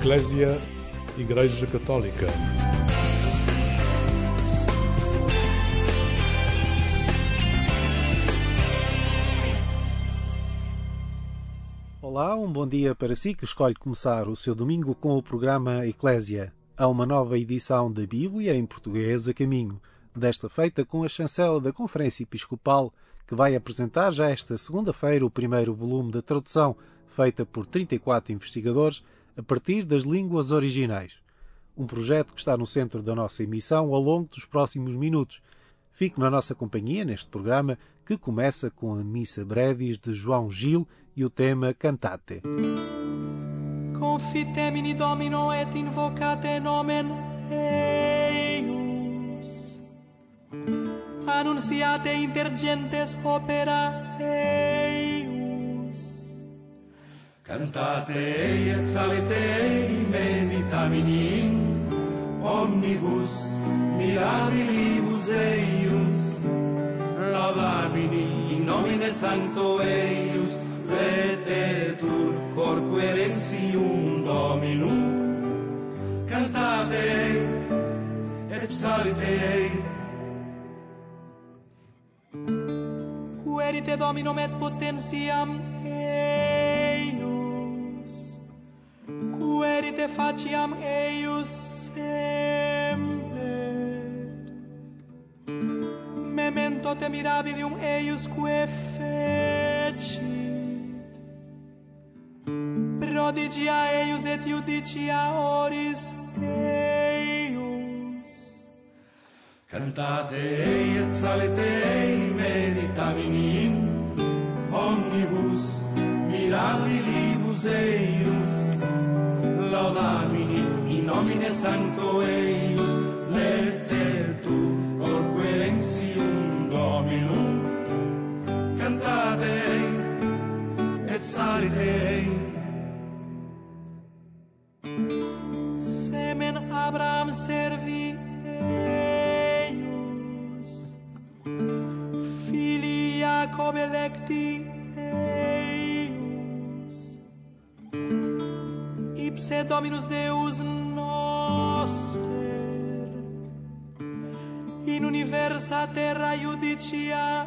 Eclésia, Igreja Católica. Olá, um bom dia para si que escolhe começar o seu domingo com o programa Eclésia. Há uma nova edição da Bíblia em português a caminho, desta feita com a chancela da Conferência Episcopal, que vai apresentar já esta segunda-feira o primeiro volume da tradução, feita por 34 investigadores, a partir das línguas originais. Um projeto que está no centro da nossa emissão ao longo dos próximos minutos. Fique na nossa companhia neste programa, que começa com a Missa Brevis de João Gil e o tema Cantate. Confitemini Domino et invocate nomen eius. Annunciate inter gentes opera eius. Cantate ei et psalite ei meditamini in omnibus mirabilibus eius. Laudamini in nomine sancto eius, vetetur cor querentium Dominum. Cantate et psalite. Querite Dominum et potentiam eius. Querite faciam eius semper. Memento te mirabilium eius quae fecit. Prodigia eius et judicia oris eius. Cantate ei et psalite ei meditamini in omnibus mirabilibus eius. Laudamini in nomine sancto eius, letetur cor querentium Dominum. Cantate et psalite. Semen Abraham servi eius. Filii Jacob electi eius. Ipse Dominus Deus noster. In universa terra judicia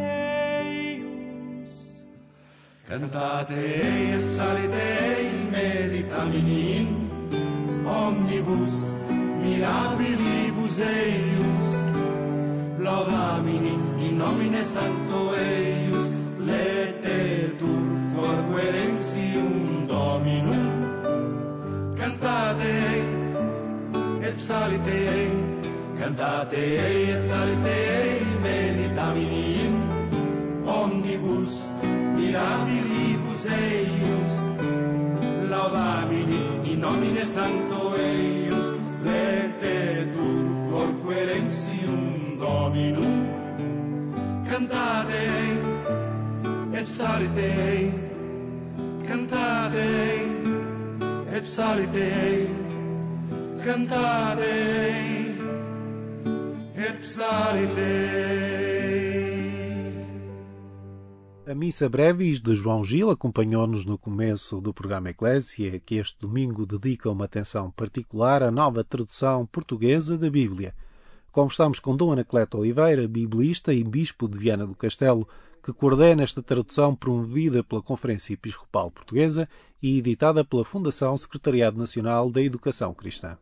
eius. Cantate ei et psalite ei meditamini in omnibus mirabilibus eius. Laudamini in nomine sancto eius, letetur cor querentium Dominum. Cantate et psalite. Cantate et psalite meditamini in omnibus mirabilibus eius. Laudamini in nomine sancto eius, letetur cor querentium Dominum. Cantate et psalite. Cantate et psalite. Cantate et psalite. A Missa Brevis de João Gil acompanhou-nos no começo do programa Eclésia, que este domingo dedica uma atenção particular à nova tradução portuguesa da Bíblia. Conversamos com Dom Anacleto Oliveira, biblista e bispo de Viana do Castelo, que coordena esta tradução promovida pela Conferência Episcopal Portuguesa e editada pela Fundação Secretariado Nacional da Educação Cristã.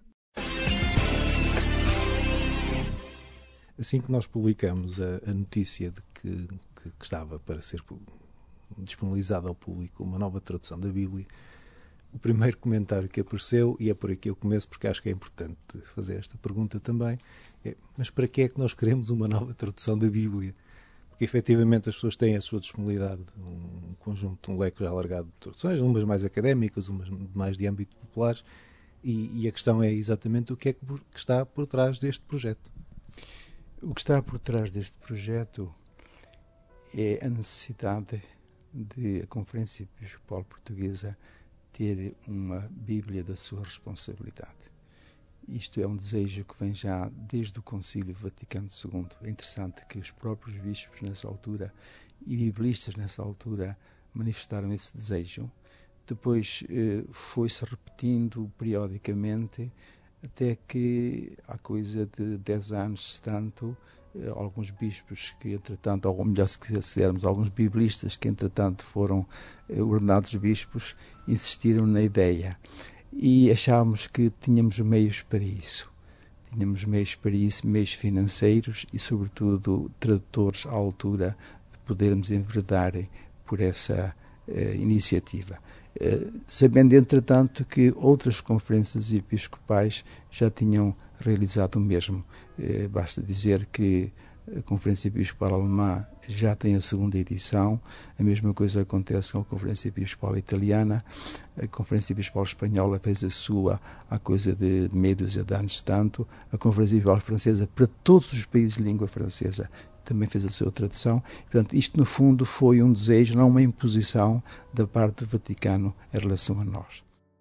Assim que nós publicamos a notícia de que estava para ser disponibilizada ao público uma nova tradução da Bíblia, o primeiro comentário que apareceu, e é por aqui que eu começo porque acho que é importante fazer esta pergunta também, é: mas para que é que nós queremos uma nova tradução da Bíblia? Porque efetivamente as pessoas têm à sua disponibilidade um conjunto, um leque já alargado de traduções, umas mais académicas, umas mais de âmbito populares, e a questão é exatamente o que é que está por trás deste projeto. O que está por trás deste projeto é a necessidade de a Conferência Episcopal Portuguesa ter uma Bíblia da sua responsabilidade. Isto é um desejo que vem já desde o Concílio Vaticano II. É interessante que os próprios bispos nessa altura e biblistas nessa altura manifestaram esse desejo depois foi-se repetindo periodicamente, até que há coisa de 10 anos, tanto, alguns bispos que, entretanto, ou melhor, se quisermos, alguns biblistas que, entretanto, foram ordenados bispos, insistiram na ideia. E achávamos que tínhamos meios para isso. Tínhamos meios para isso, meios financeiros e, sobretudo, tradutores à altura de podermos enverdar por essa iniciativa. Sabendo, entretanto, que outras conferências episcopais já tinham realizado o mesmo. Basta dizer que a Conferência Episcopal Alemã já tem a 2ª edição, a mesma coisa acontece com a Conferência Episcopal Italiana, a Conferência Episcopal Espanhola fez a sua há coisa de meia dúzia de anos, tanto, a Conferência Episcopal Francesa, para todos os países de língua francesa, também fez a sua tradução. Portanto, isto no fundo foi um desejo, não uma imposição da parte do Vaticano em relação a nós.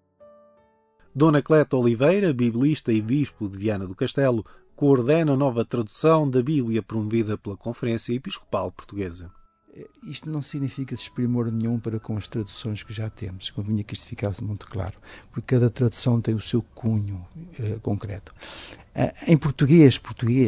Dona Cleta Oliveira, biblista e bispo de Viana do Castelo, coordena a nova tradução da Bíblia promovida pela Conferência Episcopal Portuguesa. Isto não significa desprimor nenhum para com as traduções que já temos, convinha que isto ficasse muito claro, porque cada tradução tem o seu cunho concreto. Em português,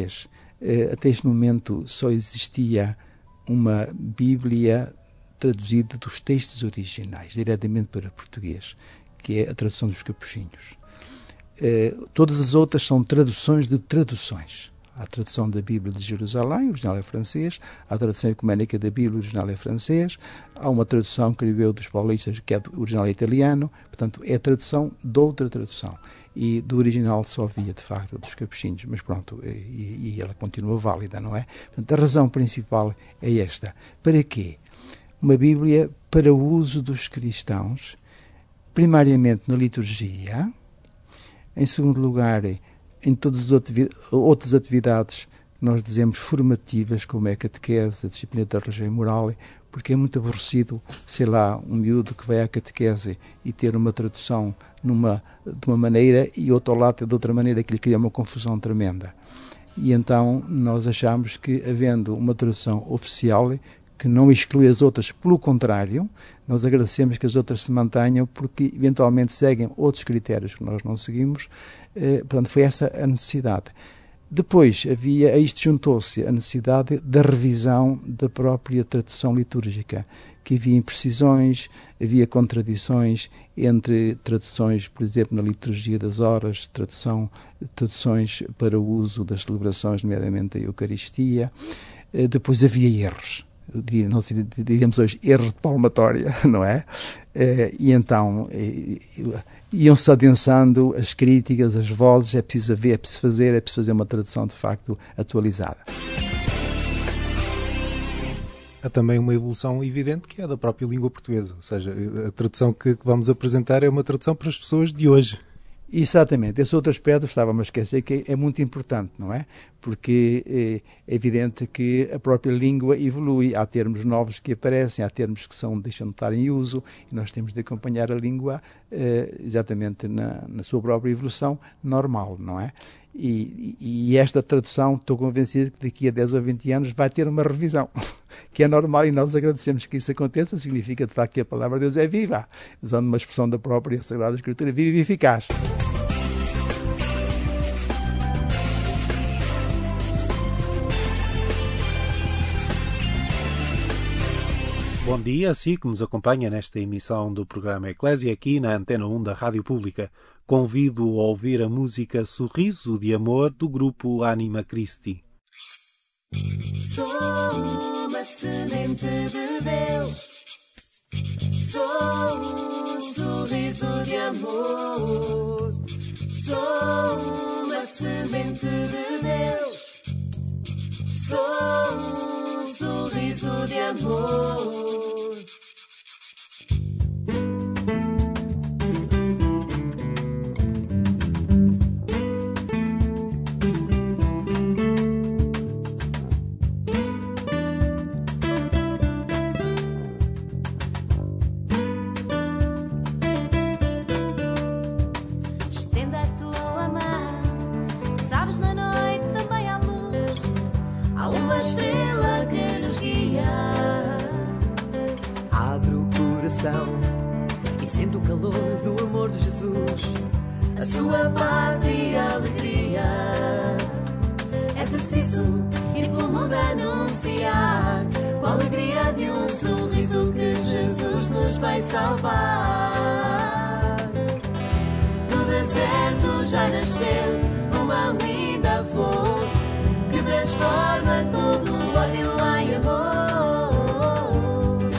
até este momento só existia uma Bíblia traduzida dos textos originais, diretamente para português, que é a tradução dos Capuchinhos. Todas as outras são traduções de traduções. Há a tradução da Bíblia de Jerusalém, o original é francês, há a tradução ecuménica da Bíblia, o original é francês, há uma tradução, creio eu, dos paulistas, que é o original é italiano, portanto, é a tradução de outra tradução. E do original só havia, de facto, dos Capuchinhos, mas pronto, e ela continua válida, não é? Portanto, a razão principal é esta. Para quê? Uma Bíblia para o uso dos cristãos, primariamente na liturgia, em segundo lugar, em todas as outras atividades que nós dizemos formativas, como é a catequese, a disciplina da religião e moral, porque é muito aborrecido, sei lá, um miúdo que vai à catequese e ter uma tradução de uma maneira e outro ao lado de outra maneira, que lhe cria uma confusão tremenda. E então nós achamos que, havendo uma tradução oficial, que não exclui as outras, pelo contrário, nós agradecemos que as outras se mantenham, porque eventualmente seguem outros critérios que nós não seguimos. Portanto, foi essa a necessidade. Depois, a isto juntou-se a necessidade da revisão da própria tradução litúrgica, que havia imprecisões, havia contradições entre traduções, por exemplo, na liturgia das horas, traduções para o uso das celebrações, nomeadamente a Eucaristia. Depois havia erros. Nós diríamos hoje erros de palmatória, não é? E então iam-se adensando as críticas, as vozes, é preciso ver, é preciso fazer uma tradução de facto atualizada. Há também uma evolução evidente que é da própria língua portuguesa, ou seja, a tradução que vamos apresentar é uma tradução para as pessoas de hoje. Exatamente, esse outro aspecto estava-me a esquecer, que é muito importante, não é? Porque é evidente que a própria língua evolui, há termos novos que aparecem, há termos que deixam de estar em uso, e nós temos de acompanhar a língua exatamente na sua própria evolução normal, não é? E esta tradução, estou convencido que daqui a 10 ou 20 anos vai ter uma revisão, que é normal, e nós agradecemos que isso aconteça. Significa de facto que a palavra de Deus é viva, usando uma expressão da própria Sagrada Escritura, viva e eficaz. Bom dia, si que nos acompanha nesta emissão do programa Eclésia aqui na Antena 1 da Rádio Pública. Convido a ouvir a música Sorriso de Amor do grupo Anima Christi. Sou uma semente de Deus, sou um sorriso de amor, sou uma semente de Deus, sou um sorriso de amor. Sinto o calor do amor de Jesus, a sua paz e alegria. É preciso ir pelo mundo anunciar, com a alegria de um sorriso, que Jesus nos vai salvar. No deserto já nasceu uma linda flor, que transforma todo o ódio em amor.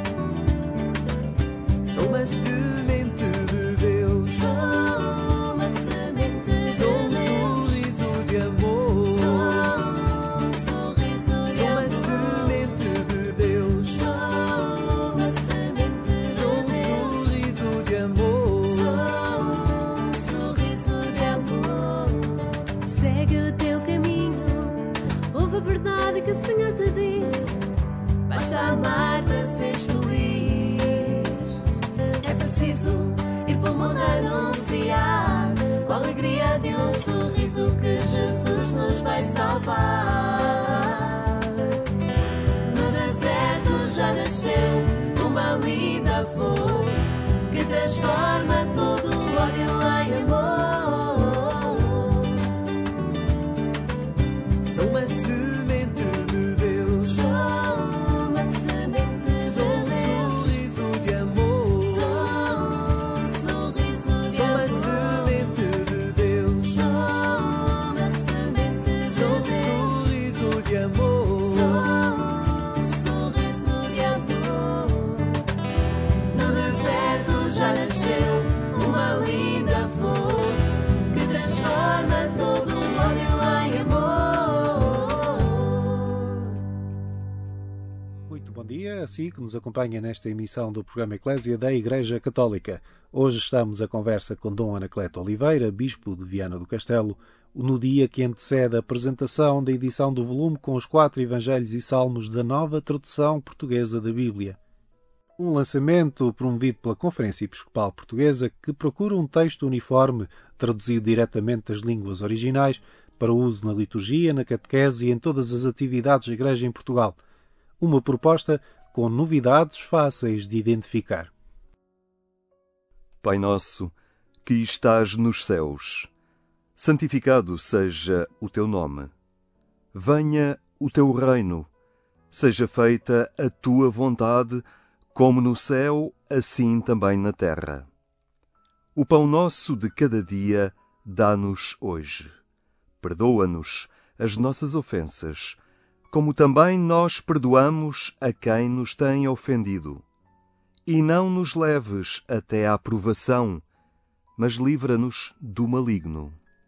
Sou uma semente de Deus, sou uma semente de Deus, sou um sorriso de amor, sou um sorriso de amor, sou uma semente de Deus, sou uma semente de Deus, sou um sorriso de amor, sou um sorriso de amor. Segue o teu caminho, ouve a verdade que o Senhor te diz. Basta amar para seres feliz. É preciso ir pelo mundo anunciar, com a alegria de um sorriso, que Jesus nos vai salvar. No deserto já nasceu uma linda flor, que transforma todo o ódio em amor. Sou uma semente de Deus, sou uma semente de Deus, sou um sorriso de amor, sou um sorriso de amor, sou uma semente de Deus, sou uma semente de Deus, sou um sorriso de amor, sou um sorriso de amor. No deserto já nasceu uma linda flor, que transforma todo o ódio em amor. Muito bom dia, assim que nos acompanha nesta emissão do programa Eclésia da Igreja Católica. Hoje estamos à conversa com Dom Anacleto Oliveira, Bispo de Viana do Castelo, no dia que antecede a apresentação da edição do volume com os 4 Evangelhos e Salmos da nova tradução portuguesa da Bíblia. Um lançamento promovido pela Conferência Episcopal Portuguesa, que procura um texto uniforme, traduzido diretamente das línguas originais, para uso na liturgia, na catequese e em todas as atividades da Igreja em Portugal. Uma proposta com novidades fáceis de identificar. Pai nosso, que estás nos céus, santificado seja o teu nome. Venha o teu reino. Seja feita a tua vontade, como no céu, assim também na terra. O pão nosso de cada dia dá-nos hoje. Perdoa-nos as nossas ofensas, como também nós perdoamos a quem nos tem ofendido. E não nos leves até à provação, mas livra-nos do maligno.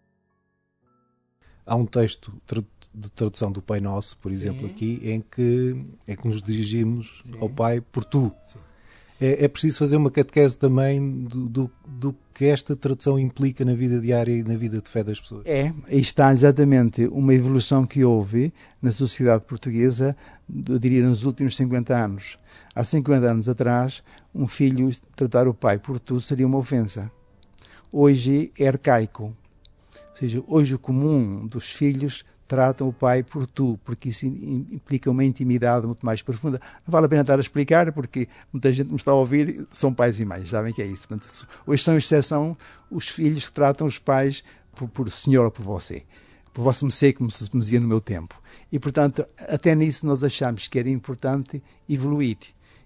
Há um texto de tradução do Pai Nosso, por exemplo, aqui, em que nos dirigimos ao Pai por tu. É preciso fazer uma catequese também do que esta tradução implica na vida diária e na vida de fé das pessoas. Aí está exatamente uma evolução que houve na sociedade portuguesa, eu diria, nos últimos 50 anos. Há 50 anos atrás, um filho tratar o pai por tu seria uma ofensa. Hoje é arcaico. Ou seja, hoje o comum dos filhos tratam o pai por tu, porque isso implica uma intimidade muito mais profunda. Não vale a pena estar a explicar, porque muita gente me está a ouvir, são pais e mães, sabem que é isso. Portanto, hoje são exceção os filhos que tratam os pais por senhor ou por você. Por vosso mercê, como se me dizia no meu tempo. E, portanto, até nisso nós achamos que era importante evoluir.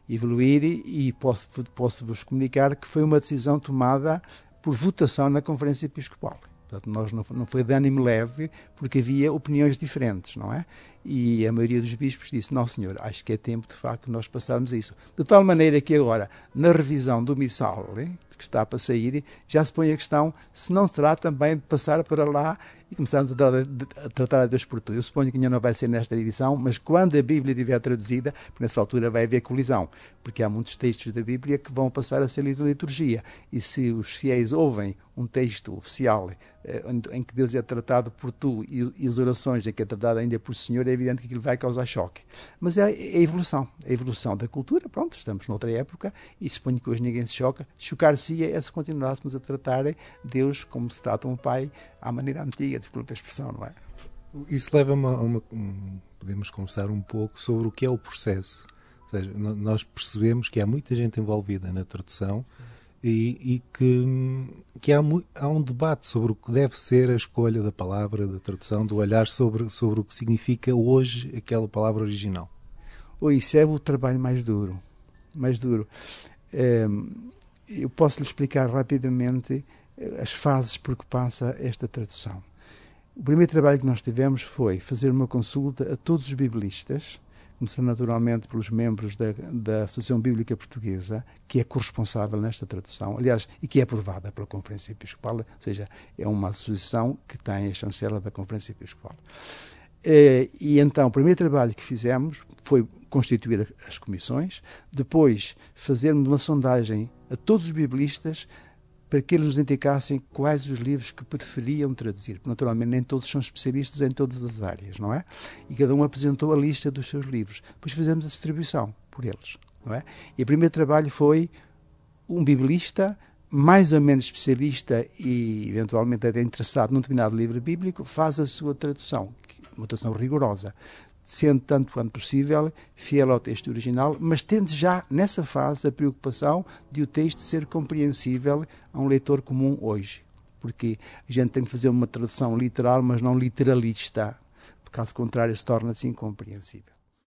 E posso-vos comunicar que foi uma decisão tomada por votação na Conferência Episcopal. Portanto, não foi de ânimo leve, porque havia opiniões diferentes, não é? E a maioria dos bispos disse, não senhor, acho que é tempo de facto nós passarmos a isso. De tal maneira que agora, na revisão do missal, que está para sair, já se põe a questão se não será também de passar para lá e começarmos a tratar a Deus por tudo. Eu suponho que ainda não vai ser nesta edição, mas quando a Bíblia estiver traduzida, nessa altura vai haver colisão, porque há muitos textos da Bíblia que vão passar a ser lidos na liturgia. E se os fiéis ouvem um texto oficial em que Deus é tratado por tu e as orações em que é tratado ainda por Senhor, é evidente que aquilo vai causar choque. Mas é a evolução da cultura. Pronto, estamos noutra época e suponho que hoje ninguém se choca. Chocar-se é se continuássemos a tratar Deus como se trata um pai à maneira antiga, desculpa a expressão, não é? Isso leva-me a podemos conversar um pouco sobre o que é o processo. Ou seja, nós percebemos que há muita gente envolvida na tradução. e que há um debate sobre o que deve ser a escolha da palavra, da tradução, do olhar sobre o que significa hoje aquela palavra original. Isso é o trabalho mais duro. Eu posso lhe explicar rapidamente as fases por que passa esta tradução. O primeiro trabalho que nós tivemos foi fazer uma consulta a todos os biblistas, começando naturalmente pelos membros da Associação Bíblica Portuguesa, que é corresponsável nesta tradução, aliás, e que é aprovada pela Conferência Episcopal, ou seja, é uma associação que tem a chancela da Conferência Episcopal. E então, o primeiro trabalho que fizemos foi constituir as comissões, depois fazermos uma sondagem a todos os biblistas para que eles nos indicassem quais os livros que preferiam traduzir. Porque, naturalmente, nem todos são especialistas em todas as áreas, não é? E cada um apresentou a lista dos seus livros. Depois fizemos a distribuição por eles, não é? E o primeiro trabalho foi um biblista, mais ou menos especialista e, eventualmente, até interessado num determinado livro bíblico, faz a sua tradução, uma tradução rigorosa, sendo tanto quanto possível fiel ao texto original, mas tendo já nessa fase a preocupação de o texto ser compreensível a um leitor comum hoje. Porque a gente tem de fazer uma tradução literal, mas não literalista. Caso contrário, se torna-se incompreensível.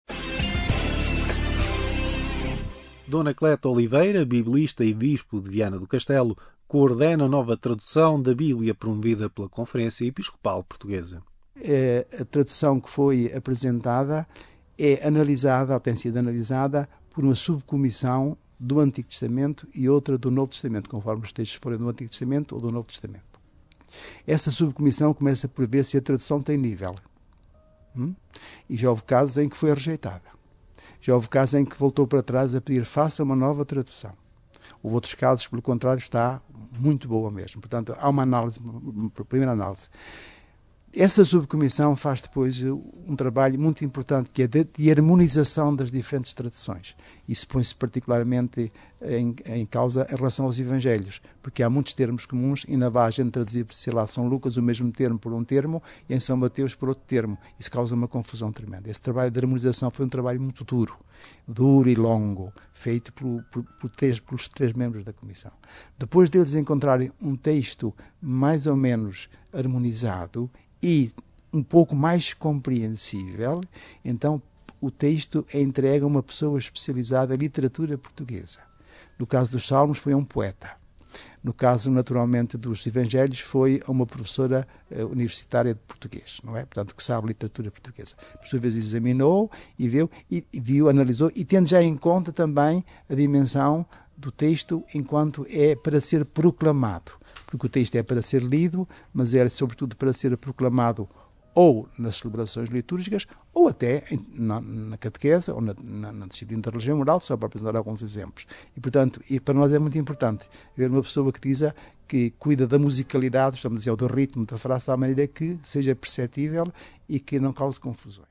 Dona Cleta Oliveira, biblista e bispo de Viana do Castelo, coordena a nova tradução da Bíblia promovida pela Conferência Episcopal Portuguesa. A tradução que foi apresentada é analisada, ou tem sido analisada, por uma subcomissão do Antigo Testamento e outra do Novo Testamento, conforme os textos forem do Antigo Testamento ou do Novo Testamento. Essa subcomissão começa por ver se a tradução tem nível. E já houve casos em que foi rejeitada. Já houve casos em que voltou para trás a pedir faça uma nova tradução. Houve outros casos, pelo contrário, está muito boa mesmo. Portanto, há uma análise, uma primeira análise. Essa subcomissão faz depois um trabalho muito importante, que é de harmonização das diferentes traduções. Isso põe-se particularmente em causa em relação aos Evangelhos, porque há muitos termos comuns e na a gente traduzir, sei lá, São Lucas o mesmo termo por um termo e em São Mateus por outro termo. Isso causa uma confusão tremenda. Esse trabalho de harmonização foi um trabalho muito duro e longo, feito pelos três membros da comissão. Depois deles encontrarem um texto mais ou menos harmonizado e um pouco mais compreensível, então o texto é entregue a uma pessoa especializada em literatura portuguesa. No caso dos Salmos foi a um poeta. No caso, naturalmente, dos Evangelhos foi a uma professora universitária de português, não é? Portanto, que sabe literatura portuguesa. Por sua vez, examinou e viu, analisou e tendo já em conta também a dimensão do texto enquanto é para ser proclamado. Porque o texto é para ser lido, mas é sobretudo para ser proclamado ou nas celebrações litúrgicas ou até na catequese ou na disciplina da religião moral, só para apresentar alguns exemplos. E, portanto, para nós é muito importante ver uma pessoa que cuida da musicalidade, estamos a dizer, do ritmo da frase, da maneira que seja perceptível e que não cause confusões.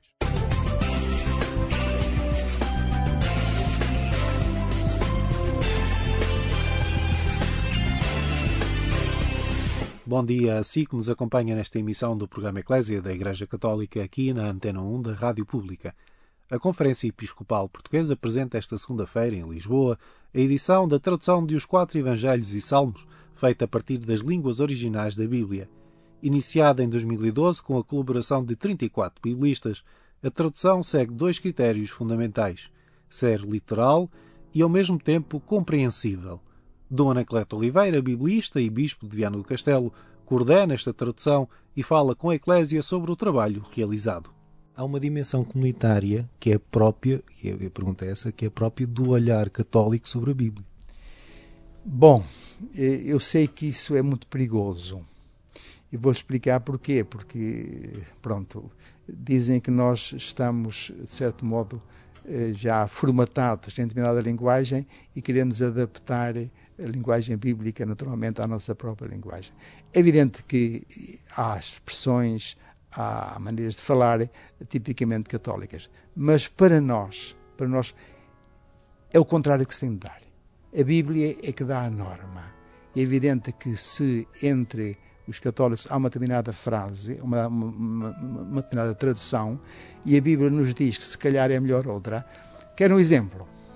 Bom dia a si que nos acompanha nesta emissão do programa Eclésia da Igreja Católica aqui na Antena 1 da Rádio Pública. A Conferência Episcopal Portuguesa apresenta esta segunda-feira em Lisboa a edição da tradução de os 4 Evangelhos e Salmos, feita a partir das línguas originais da Bíblia. Iniciada em 2012 com a colaboração de 34 biblistas, a tradução segue 2 critérios fundamentais: ser literal e ao mesmo tempo compreensível. Dona Cleta Oliveira, biblista e bispo de Viana do Castelo, coordena esta tradução e fala com a Eclésia sobre o trabalho realizado. Há uma dimensão comunitária que é própria, e a pergunta é essa, que é própria do olhar católico sobre a Bíblia. Bom, eu sei que isso é muito perigoso. E vou-lhe explicar porquê. Porque, dizem que nós estamos, de certo modo, já formatados em determinada linguagem e queremos adaptar a linguagem bíblica, naturalmente, à nossa própria linguagem. É evidente que há expressões, há maneiras de falar tipicamente católicas, mas para nós é o contrário que se tem de dar. A Bíblia é que dá a norma. É evidente que se entre os católicos há uma determinada frase, uma determinada tradução, e a Bíblia nos diz que se calhar é melhor outra. Quero um exemplo.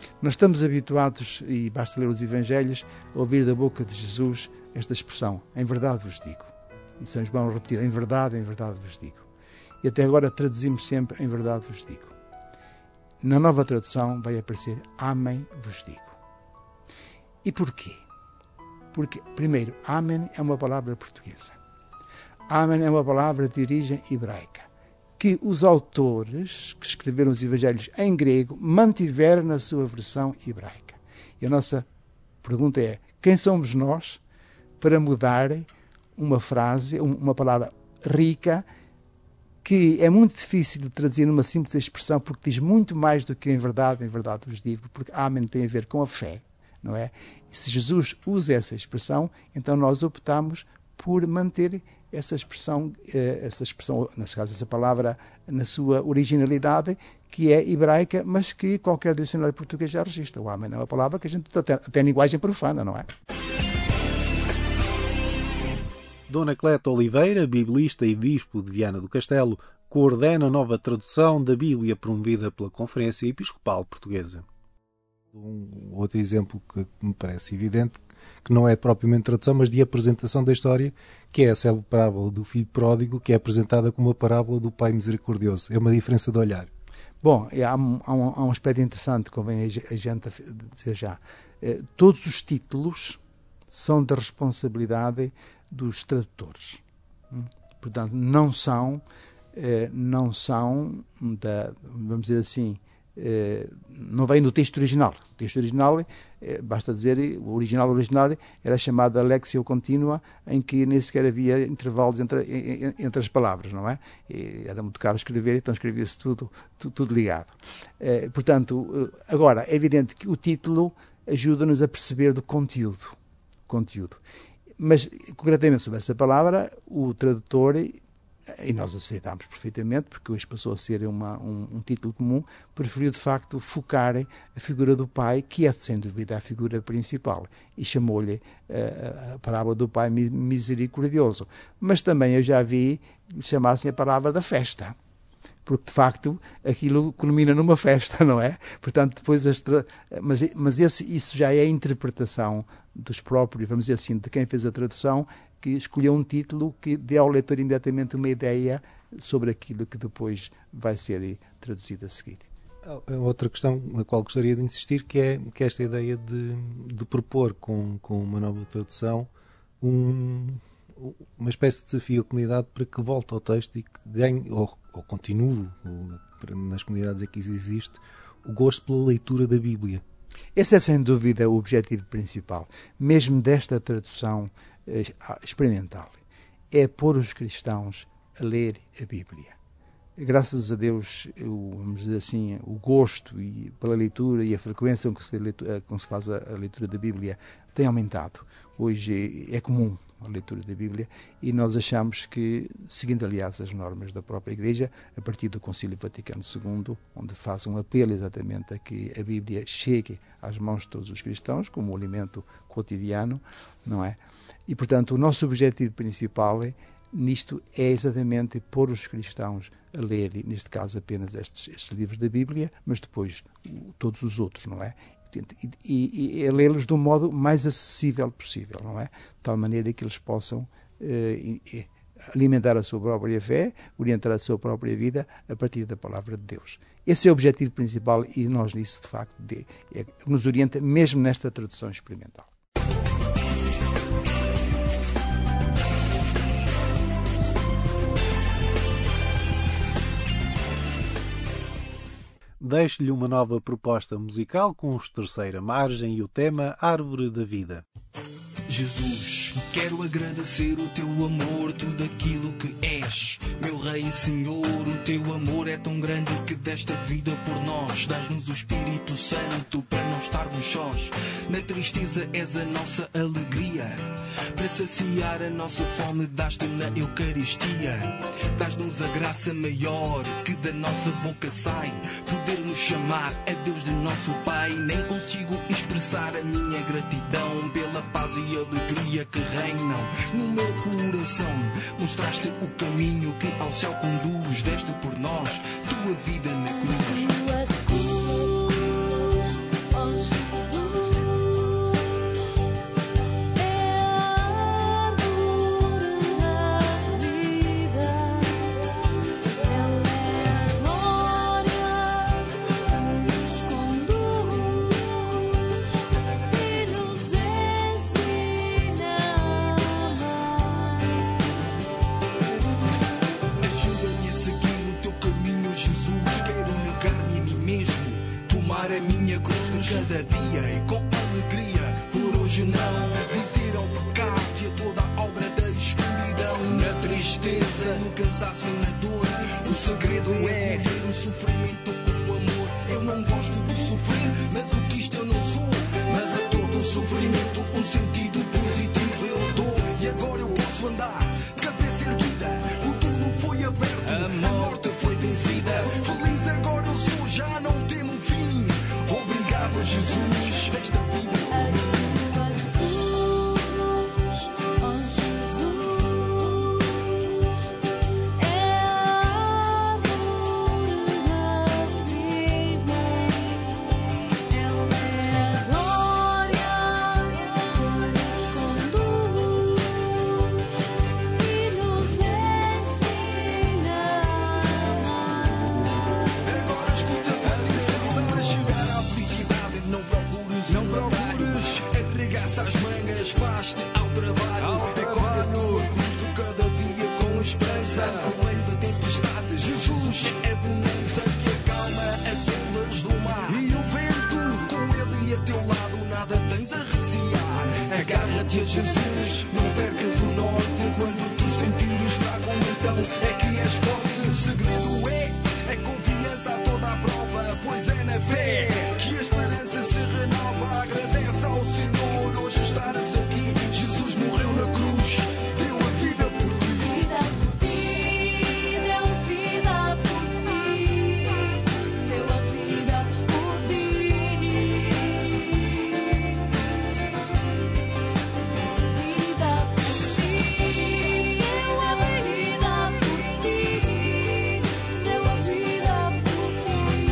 Nós estamos habituados, e basta ler os Evangelhos, a ouvir da boca de Jesus esta expressão, em verdade vos digo. E São João repetir, em verdade vos digo. E até agora traduzimos sempre, em verdade vos digo. Na nova tradução vai aparecer, amém vos digo. E porquê? Porque, primeiro, amém é uma palavra portuguesa. Amém é uma palavra de origem hebraica, que os autores que escreveram os Evangelhos em grego mantiveram na sua versão hebraica. E a nossa pergunta é, quem somos nós para mudar uma frase, uma palavra rica, que é muito difícil de traduzir numa simples expressão, porque diz muito mais do que em verdade vos digo, porque amém tem a ver com a fé, não é? E se Jesus usa essa expressão, então nós optamos por manter essa expressão, nesse caso essa palavra, na sua originalidade, que é hebraica, mas que qualquer dicionário português já registra. O amém é uma palavra que a gente até em linguagem profana, não é? Dona Cleta Oliveira, biblista e bispo de Viana do Castelo, coordena a nova tradução da Bíblia promovida pela Conferência Episcopal Portuguesa. Um outro exemplo que me parece evidente, que não é propriamente tradução, mas de apresentação da história, que é a célebre parábola do filho pródigo, que é apresentada como a parábola do pai misericordioso. É uma diferença de olhar. Bom, há um aspecto interessante, convém a gente dizer já. Todos os títulos são da responsabilidade dos tradutores. Portanto, não são vamos dizer assim, não vem do texto original. O texto original, basta dizer, o original era chamado Lexio Continua, em que nem sequer havia intervalos entre as palavras, não é? E era muito caro escrever, então escrevia-se tudo ligado. Portanto, agora, é evidente que o título ajuda-nos a perceber do conteúdo. Mas, concretamente sobre essa palavra, o tradutor, e nós aceitámos perfeitamente, porque hoje passou a ser um título comum, preferiu de facto focar a figura do pai, que é sem dúvida a figura principal, e chamou-lhe a parábola do pai misericordioso. Mas também eu já vi que chamassem a palavra da festa, porque de facto aquilo culmina numa festa, não é? Portanto, depois mas isso já é a interpretação dos próprios, vamos dizer assim, de quem fez a tradução, que escolheu um título que dê ao leitor imediatamente uma ideia sobre aquilo que depois vai ser traduzido a seguir. Outra questão na qual gostaria de insistir, que é esta ideia de propor com uma nova tradução uma espécie de desafio à comunidade para que volte ao texto e que ganhe, ou continue, nas comunidades em que isso existe, o gosto pela leitura da Bíblia. Esse é sem dúvida o objetivo principal, mesmo desta tradução experimental, é pôr os cristãos a ler a Bíblia. Graças a Deus, vamos dizer assim, o gosto pela leitura e a frequência com que se faz a leitura da Bíblia tem aumentado. Hoje é comum a leitura da Bíblia e nós achamos que, seguindo aliás as normas da própria Igreja, a partir do Concílio Vaticano II, onde faz um apelo exatamente a que a Bíblia chegue às mãos de todos os cristãos como um alimento cotidiano, não é? E, portanto, o nosso objetivo principal nisto é exatamente pôr os cristãos a ler, neste caso apenas estes livros da Bíblia, mas depois todos os outros, não é? E a lê-los de um modo mais acessível possível, não é? De tal maneira que eles possam alimentar a sua própria fé, orientar a sua própria vida a partir da palavra de Deus. Esse é o objetivo principal e nós nisso, de facto, nos orienta mesmo nesta tradução experimental. Deixo-lhe uma nova proposta musical com os Terceira Margem e o tema Árvore da Vida. Jesus, quero agradecer o teu amor, tudo aquilo que és, meu Rei e Senhor. O teu amor é tão grande que deste a vida por nós. Dás-nos o Espírito Santo para não estarmos sós. Na tristeza és a nossa alegria, para saciar a nossa fome dás-te na Eucaristia. Dás-nos a graça maior que da nossa boca sai, poder-nos chamar a Deus de nosso Pai. Nem consigo expressar a minha gratidão pela paz e alegria que reinam no meu coração. Mostraste o caminho que ao céu conduz, deste por nós tua vida na cruz. Tua cruz, ó a minha cruz de cada dia e com alegria, por hoje não vencer ao pecado e a toda a obra da escuridão. Na tristeza, no cansaço e na dor, o segredo é acolher o sofrimento com amor. Eu não gosto de sofrer, mas o que isto eu não sou. Mas a todo o sofrimento um sentido positivo eu dou. E agora eu posso andar, cabeça erguida, o túmulo foi aberto, a morte foi vencida. Feliz agora eu sou, já não temo fim. Obrigado, Jesus, desta vida. Faz-te ao trabalho, recolhe a tua cruz de cada dia com esperança. No meio da tempestade, Jesus é bonança que acalma as ondas do mar. E o vento, com ele a teu lado, nada tens a recear. Agarra-te a Jesus, não percas o norte. Quando te sentires fraco, então é que és forte. O segredo é confiança a toda a prova, pois é na fé que a esperança se renova. Agradece ao Senhor hoje estares aqui. Jesus morreu na cruz, deu a vida por ti. Deu vida por ti, deu a vida por ti. Vida por ti, deu a vida por ti, deu a vida por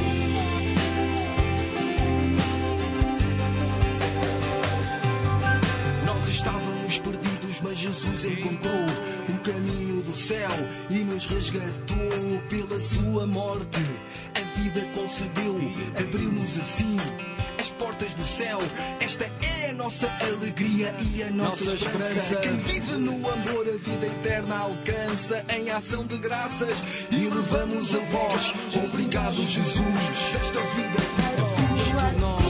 ti. Nós estávamos perdidos, mas Jesus encontrou o caminho do céu e nos resgatou pela sua morte. A vida concedeu, abriu-nos assim as portas do céu. Esta é a nossa alegria e a nossa esperança. Quem vive no amor a vida eterna alcança. Em ação de graças e levamos a vós. Obrigado, Jesus, desta vida por nós.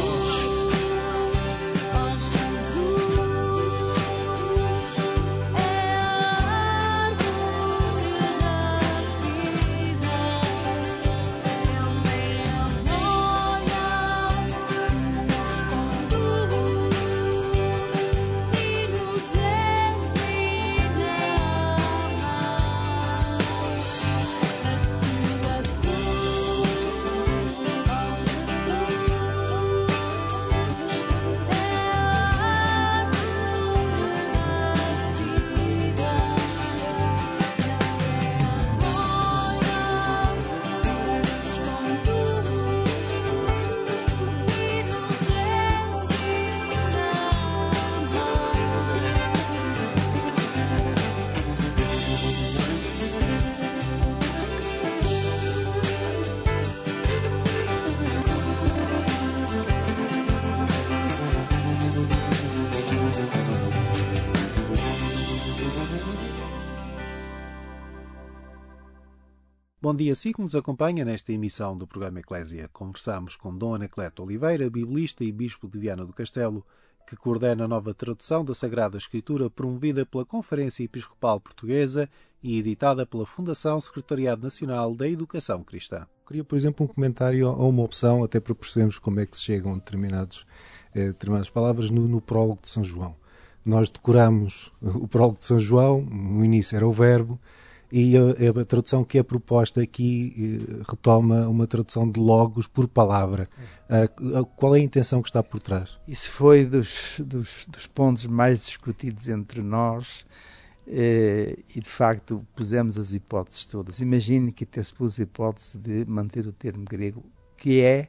Bom dia, si que nos acompanha nesta emissão do programa Eclésia. Conversamos com Dom Anacleto Oliveira, biblista e bispo de Viana do Castelo, que coordena a nova tradução da Sagrada Escritura promovida pela Conferência Episcopal Portuguesa e editada pela Fundação Secretariado Nacional da Educação Cristã. Queria, por exemplo, um comentário a uma opção, até para percebermos como é que se chegam a determinadas palavras no prólogo de São João. Nós decoramos o prólogo de São João, no início era o verbo, e a tradução que é proposta aqui retoma uma tradução de logos por palavra. Qual é a intenção que está por trás? Isso foi dos pontos mais discutidos entre nós e, de facto, pusemos as hipóteses todas. Imagine que até se pôs a hipótese de manter o termo grego, que é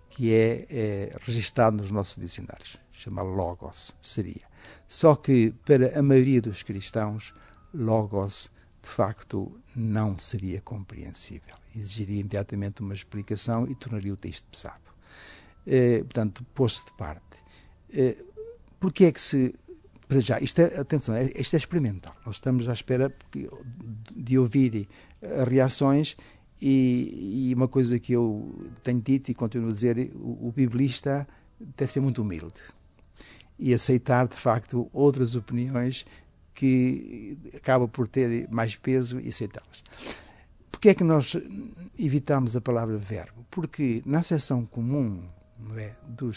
registado nos nossos dicionários. Chama logos, seria. Só que, para a maioria dos cristãos, logos de facto não seria compreensível. Exigiria imediatamente uma explicação e tornaria o texto pesado. Portanto, pôs-se de parte. Porque é que se... Para já, isto é experimental. Nós estamos à espera de ouvir reações E uma coisa que eu tenho dito e continuo a dizer, o biblista deve ser muito humilde e aceitar, de facto, outras opiniões que acaba por ter mais peso e aceitá-las. Porquê é que nós evitamos a palavra verbo? Porque na acessão comum, não é,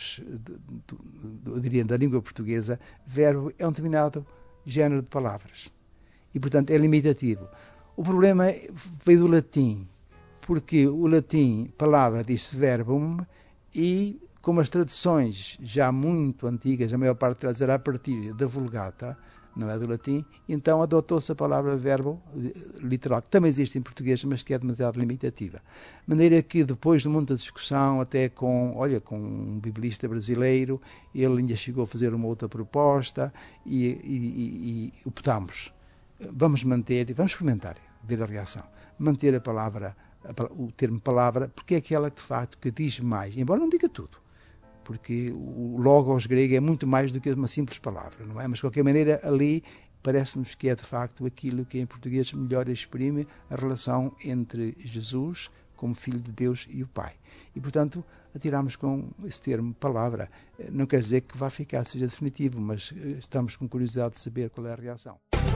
eu diria, da língua portuguesa, verbo é um determinado género de palavras. E, portanto, é limitativo. O problema veio do latim, porque o latim, palavra, diz verbum, e como as traduções já muito antigas, a maior parte delas era a partir da Vulgata, não é do latim, então adotou-se a palavra verbo literal, que também existe em português, mas que é demasiado limitativa. De maneira que depois de muita discussão, até com um biblista brasileiro, ele ainda chegou a fazer uma outra proposta e optámos. Vamos manter, vamos experimentar, ver a reação. Manter a palavra, o termo palavra, porque é aquela de facto que diz mais, embora não diga tudo. Porque o logos grego é muito mais do que uma simples palavra, não é? Mas, de qualquer maneira, ali parece-nos que é, de facto, aquilo que em português melhor exprime a relação entre Jesus, como Filho de Deus, e o Pai. E, portanto, atiramos com esse termo, palavra. Não quer dizer que vá ficar, seja definitivo, mas estamos com curiosidade de saber qual é a reação.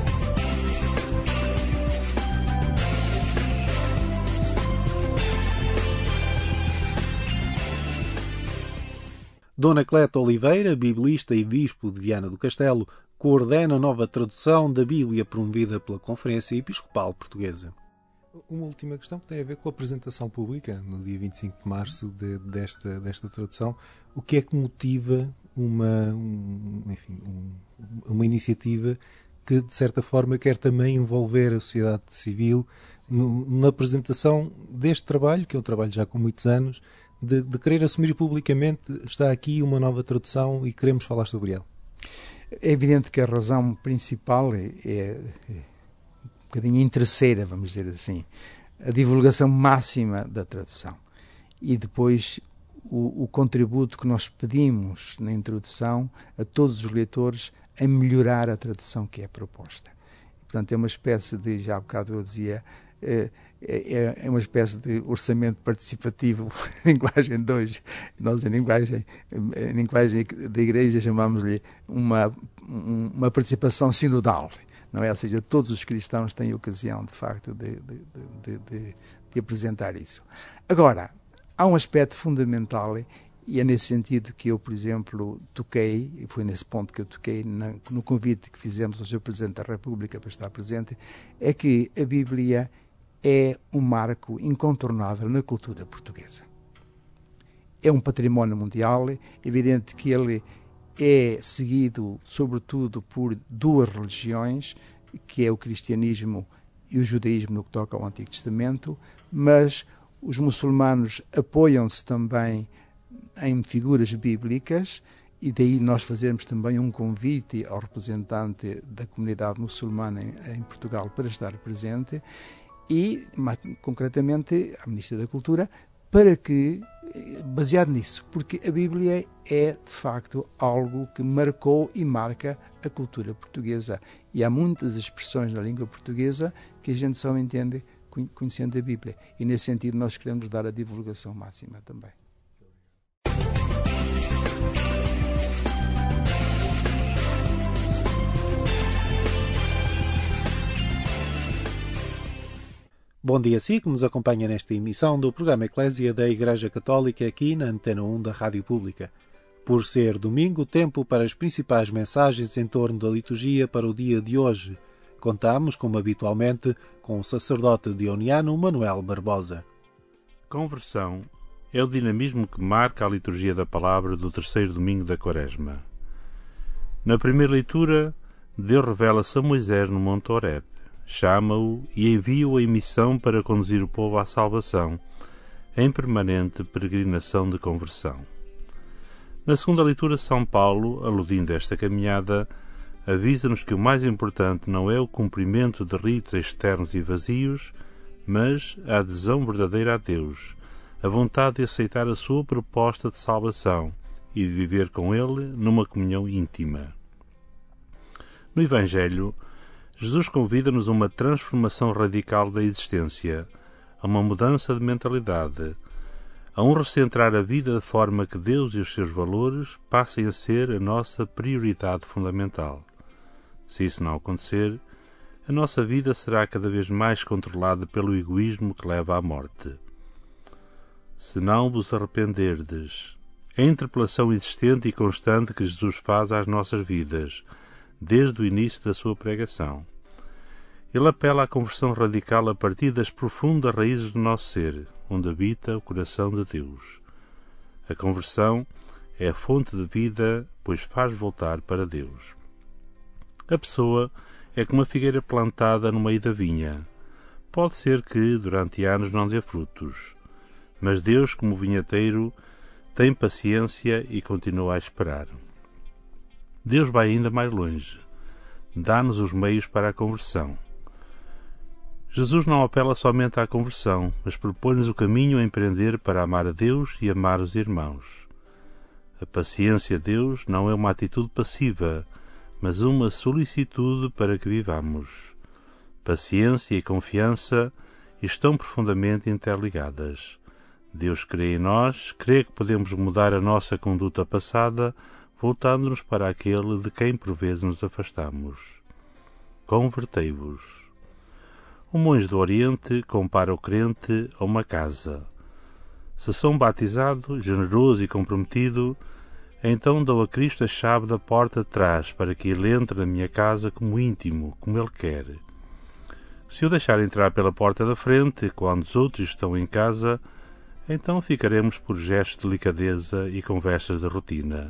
Dona Cleta Oliveira, biblista e bispo de Viana do Castelo, coordena a nova tradução da Bíblia promovida pela Conferência Episcopal Portuguesa. Uma última questão que tem a ver com a apresentação pública, no dia 25 de março, desta tradução. O que é que motiva uma iniciativa que, de certa forma, quer também envolver a sociedade civil na apresentação deste trabalho, que é um trabalho já com muitos anos, de querer assumir publicamente, está aqui uma nova tradução e queremos falar sobre ela? É evidente que a razão principal é um bocadinho interesseira, vamos dizer assim, a divulgação máxima da tradução. E depois o contributo que nós pedimos na introdução a todos os leitores a melhorar a tradução que é proposta. Portanto, é uma espécie de, já há bocado eu dizia, é uma espécie de orçamento participativo, linguagem de hoje. Nós, em linguagem da Igreja, chamamos-lhe uma participação sinodal, não é? Ou seja, todos os cristãos têm ocasião, de facto, de apresentar isso. Agora, há um aspecto fundamental, e é nesse sentido que eu, por exemplo, toquei, e foi nesse ponto que eu toquei no convite que fizemos ao Sr. Presidente da República para estar presente, é que a Bíblia é um marco incontornável na cultura portuguesa. É um património mundial, é evidente que ele é seguido, sobretudo, por duas religiões, que é o cristianismo e o judaísmo no que toca ao Antigo Testamento, mas os muçulmanos apoiam-se também em figuras bíblicas, e daí nós fazemos também um convite ao representante da comunidade muçulmana em Portugal para estar presente, e, mais concretamente, a Ministra da Cultura, para que, baseado nisso, porque a Bíblia é, de facto, algo que marcou e marca a cultura portuguesa. E há muitas expressões na língua portuguesa que a gente só entende conhecendo a Bíblia. E, nesse sentido, nós queremos dar a divulgação máxima também. Bom dia a si que nos acompanha nesta emissão do programa Eclésia da Igreja Católica aqui na Antena 1 da Rádio Pública. Por ser domingo, tempo para as principais mensagens em torno da liturgia para o dia de hoje. Contamos, como habitualmente, com o sacerdote dioniano Manuel Barbosa. Conversão é o dinamismo que marca a liturgia da palavra do terceiro domingo da Quaresma. Na primeira leitura, Deus revela-se a Moisés no Monte Horeb. Chama-o e envia-o em missão para conduzir o povo à salvação, em permanente peregrinação de conversão. Na segunda leitura, São Paulo, aludindo a esta caminhada, avisa-nos que o mais importante não é o cumprimento de ritos externos e vazios, mas a adesão verdadeira a Deus, a vontade de aceitar a sua proposta de salvação e de viver com Ele numa comunhão íntima. No Evangelho, Jesus convida-nos a uma transformação radical da existência, a uma mudança de mentalidade, a um recentrar a vida de forma que Deus e os seus valores passem a ser a nossa prioridade fundamental. Se isso não acontecer, a nossa vida será cada vez mais controlada pelo egoísmo que leva à morte. Se não vos arrependerdes, a interpelação insistente e constante que Jesus faz às nossas vidas, desde o início da sua pregação. Ele apela à conversão radical a partir das profundas raízes do nosso ser, onde habita o coração de Deus. A conversão é a fonte de vida, pois faz voltar para Deus. A pessoa é como uma figueira plantada no meio da vinha. Pode ser que, durante anos, não dê frutos, mas Deus, como vinhateiro, tem paciência e continua a esperar. Deus vai ainda mais longe. Dá-nos os meios para a conversão. Jesus não apela somente à conversão, mas propõe-nos o caminho a empreender para amar a Deus e amar os irmãos. A paciência a Deus não é uma atitude passiva, mas uma solicitude para que vivamos. Paciência e confiança estão profundamente interligadas. Deus crê em nós, crê que podemos mudar a nossa conduta passada, voltando-nos para aquele de quem por vezes nos afastamos. Convertei-vos. O monge do Oriente compara o crente a uma casa. Se sou um batizado, generoso e comprometido, então dou a Cristo a chave da porta de trás para que ele entre na minha casa como íntimo, como ele quer. Se o deixar entrar pela porta da frente, quando os outros estão em casa, então ficaremos por gestos de delicadeza e conversas de rotina.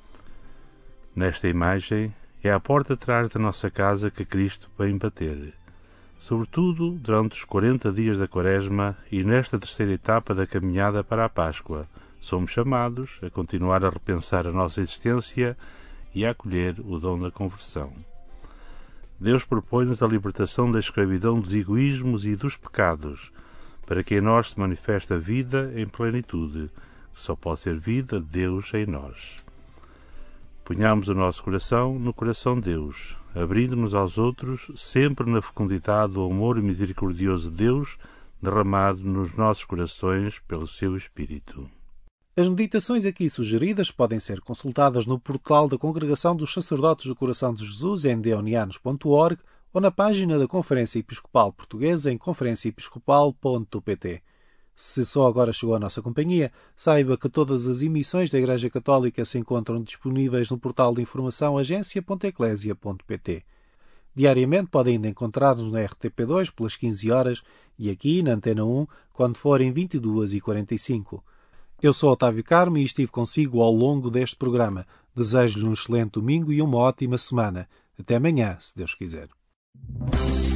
Nesta imagem, é à porta de trás da nossa casa que Cristo vem bater. Sobretudo durante os 40 dias da Quaresma e nesta terceira etapa da caminhada para a Páscoa, somos chamados a continuar a repensar a nossa existência e a acolher o dom da conversão. Deus propõe-nos a libertação da escravidão dos egoísmos e dos pecados, para que em nós se manifeste a vida em plenitude, que só pode ser vida de Deus em nós. Ponhamos o nosso coração no coração de Deus, abrindo-nos aos outros, sempre na fecundidade do amor misericordioso de Deus, derramado nos nossos corações pelo seu Espírito. As meditações aqui sugeridas podem ser consultadas no portal da Congregação dos Sacerdotes do Coração de Jesus em deonianos.org ou na página da Conferência Episcopal Portuguesa em conferenciaepiscopal.pt. Se só agora chegou à nossa companhia, saiba que todas as emissões da Igreja Católica se encontram disponíveis no portal de informação agência.eclesia.pt. Diariamente podem ainda encontrar-nos na RTP2 pelas 15 horas e aqui na Antena 1 quando forem 22h45. Eu sou Otávio Carmo e estive consigo ao longo deste programa. Desejo-lhe um excelente domingo e uma ótima semana. Até amanhã, se Deus quiser.